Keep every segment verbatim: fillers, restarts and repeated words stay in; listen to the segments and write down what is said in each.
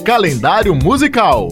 calendário musical.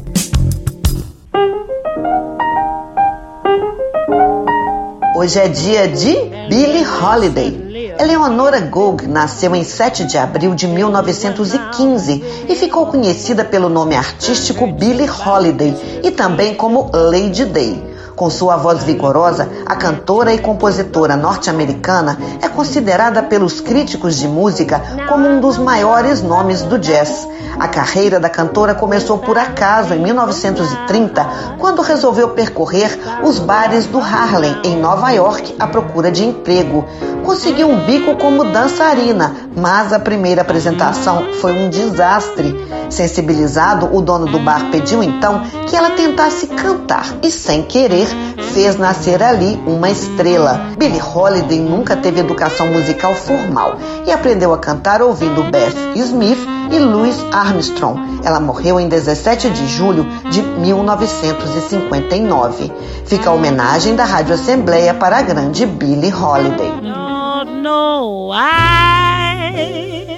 Hoje é dia de Billie Holiday. Eleonora Gough nasceu em sete de abril de mil novecentos e quinze e ficou conhecida pelo nome artístico Billie Holiday e também como Lady Day. Com sua voz vigorosa, a cantora e compositora norte-americana é considerada pelos críticos de música como um dos maiores nomes do jazz. A carreira da cantora começou por acaso em mil novecentos e trinta, quando resolveu percorrer os bares do Harlem, em Nova York, à procura de emprego. Conseguiu um bico como dançarina, mas a primeira apresentação foi um desastre. Sensibilizado, o dono do bar pediu então que ela tentasse cantar e, sem querer, fez nascer ali uma estrela. Billie Holiday nunca teve educação musical formal e aprendeu a cantar ouvindo Beth Smith e Louis Armstrong. Ela morreu em dezessete de julho de mil novecentos e cinquenta e nove. Fica a homenagem da Rádio Assembleia para a grande Billie Holiday. Don't know why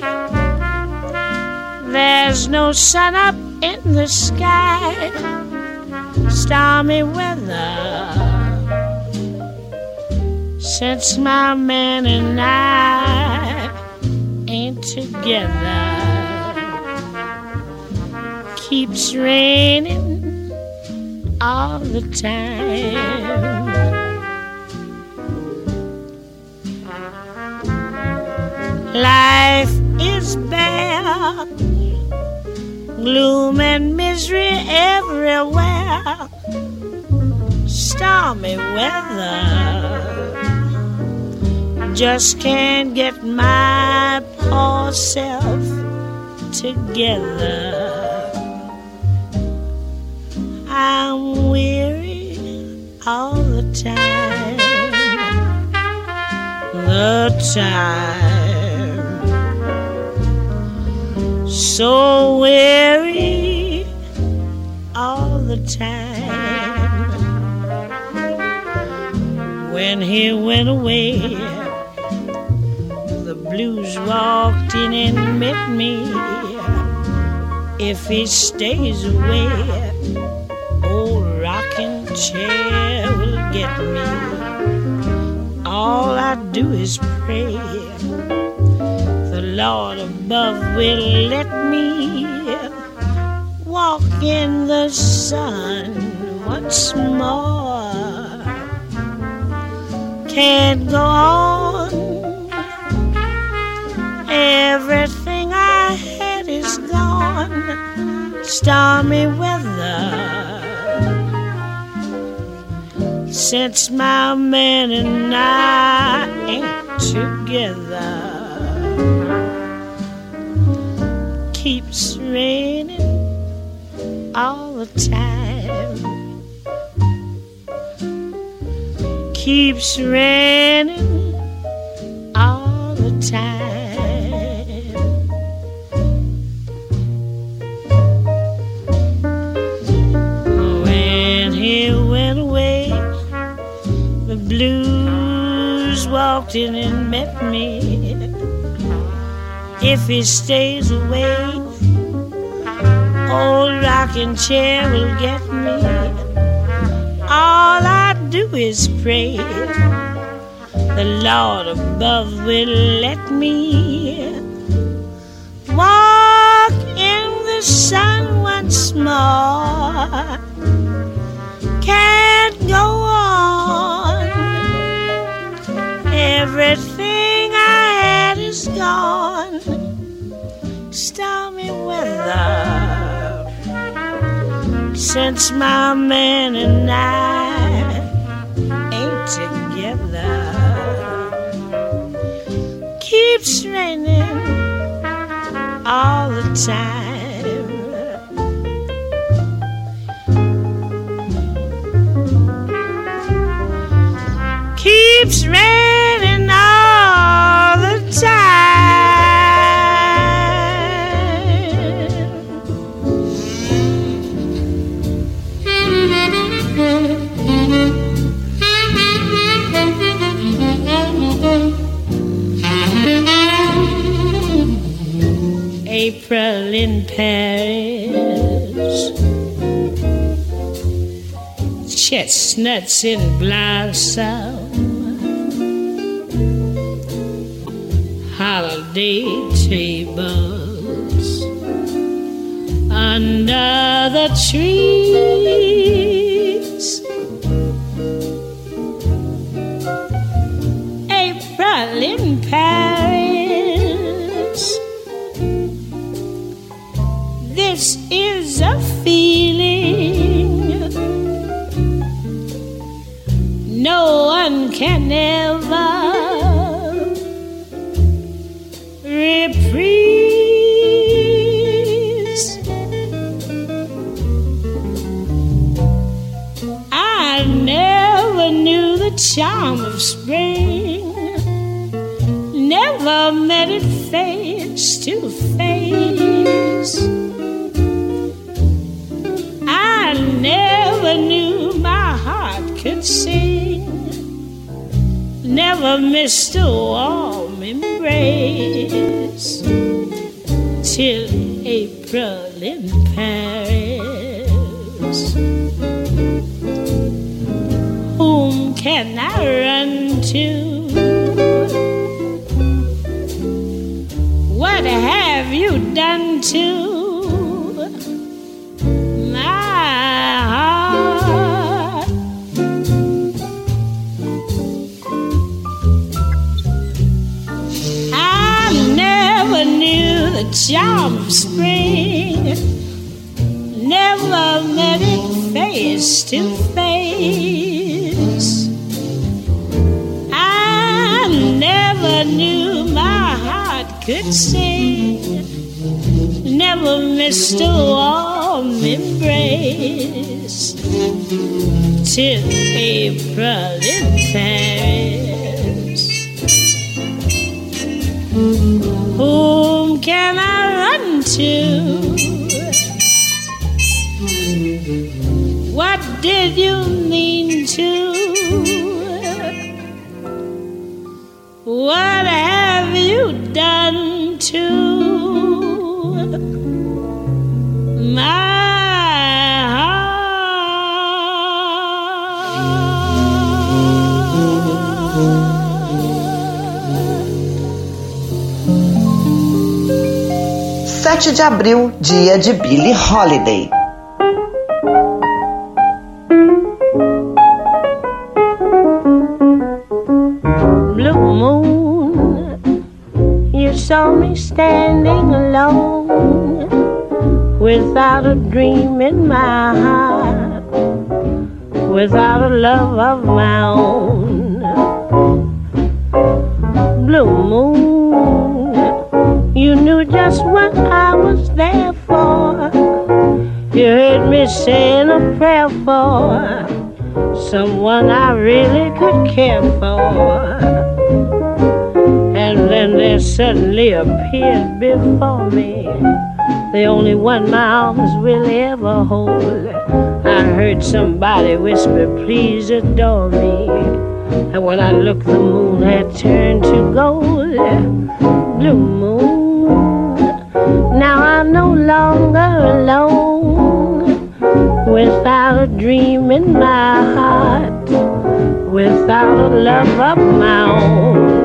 there's no sun up in the sky, stormy weather, since my man and I ain't together. Keeps raining all the time. Life is bare, gloom and misery everywhere, stormy weather. Just can't get my poor self together. I'm weary all the time, the time, so weary all the time. When he went away, the blues walked in and met me. If he stays away, old rocking chair will get me. All I do is pray the Lord above will let me walk in the sun once more. Can't go on, everything I had is gone, stormy weather, since my man and I ain't together. Keeps raining all the time, keeps raining all the time. When he went away, the blues walked in and met me. If he stays away, old rocking chair will get me. All I do is pray the Lord above will let me walk in the sun once more. Can't go on, everything I had is gone, stormy weather, since my man and I ain't together. Keeps raining all the time, keeps raining all the time. April in Paris, chestnuts in blossom, holiday tables under the trees. April in Paris, this is a feeling no one can ever reprise. I never knew the charm of spring, never met it face to face. I never knew my heart could sing, never missed a warm embrace, till April in Paris. Whom can I run to? What have you done to my heart? I never knew the charm of spring, never met it face to face. I never knew my heart could sing, never missed a warm embrace, till April in Paris. Whom can I run to? What did you mean to? What have you done to my sete de abril, dia de Billie Holiday. Saw me standing alone, without a dream in my heart, without a love of my own. Blue moon, you knew just what I was there for. You heard me saying a prayer for someone I really could care for. And then there suddenly appeared before me the only one my arms will ever hold. I heard somebody whisper, please adore me. And when I looked, the moon had turned to gold. Blue moon, now I'm no longer alone, without a dream in my heart, without a love of my own.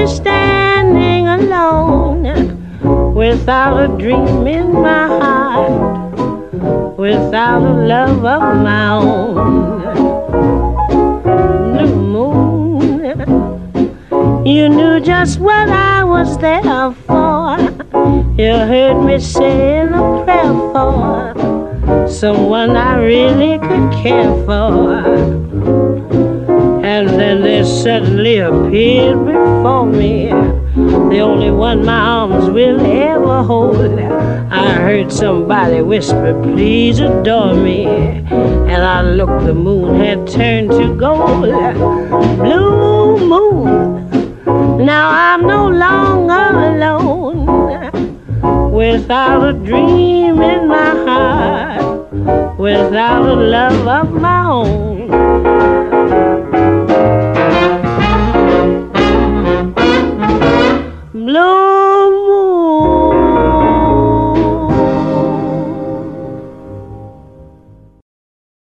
standing alone, without a dream in my heart, without a love of my own. Blue moon, you knew just what I was there for. You heard me saying a prayer for someone I really could care for. And then they suddenly appeared before me, the only one my arms will ever hold. I heard somebody whisper, please adore me. And I looked, the moon had turned to gold. Blue moon, now I'm no longer alone, without a dream in my heart, without a love of my own.